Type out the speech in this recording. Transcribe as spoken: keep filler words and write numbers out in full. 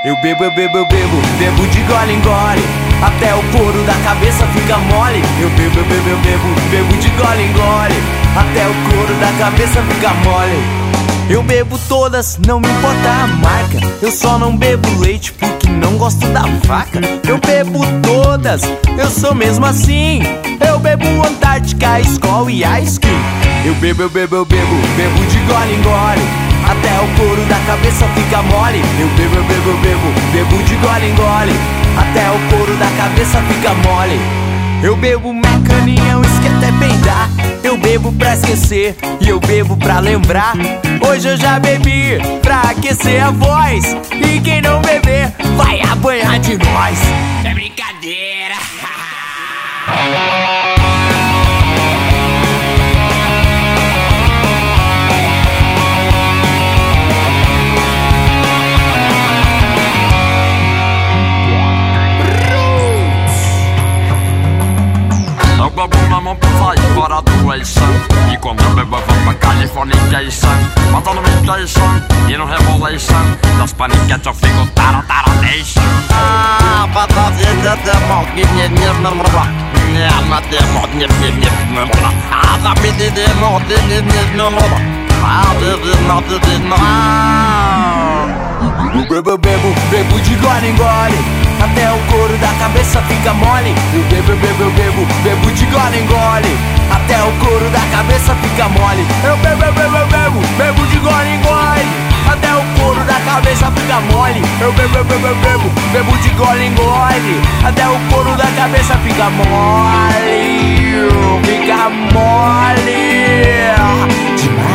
Eu bebo, eu bebo, eu bebo, bebo de gole em gole, até o couro da cabeça fica mole. Eu bebo, eu bebo, eu bebo, bebo de gole em gole, até o couro da cabeça fica mole. Eu bebo todas, não me importa a marca, eu só não bebo leite porque não gosto da vaca. Eu bebo todas, eu sou mesmo assim, eu bebo Antártica, Skol e Ice Cream. Eu bebo, eu bebo, eu bebo, bebo de gole em gole, até o couro da cabeça fica mole. Eu bebo, eu bebo, eu bebo, bebo de gole em gole, até o couro da cabeça fica mole. Eu bebo mecaninha, uísque até peidar, eu bebo pra esquecer e eu bebo pra lembrar. Hoje eu já bebi pra aquecer a voz, e quem não beber vai apanhar de nós. É brincadeira. Eu bebo na mão pra sair fora do eixão, e quando eu bebo eu vou pra Californication, matando meditation e no Revolution. Das paniquetes eu fico taro, taro, nation. Ah, fantasia de demônio, nhe, nhe, blá, nhe, alma demônio, nhe, nhe, nhe, blá. Ah, da vida de demônio, nhe, nhe, nhe, blá. Ah, de demônio, de demônio. Eu bebo, eu bebo, bebo de gole em gole, até o couro da cabeça fica mole. Eu bebo, eu bebo, eu bebo, bebo de gole em gole, até o couro da cabeça fica mole. Eu bebo, eu bebo, eu bebo, bebo de gole em gole, até o couro da cabeça fica mole. Eu bebo, eu bebo, eu bebo, bebo de gole em gole, até o couro da cabeça fica mole. Fica mole demais.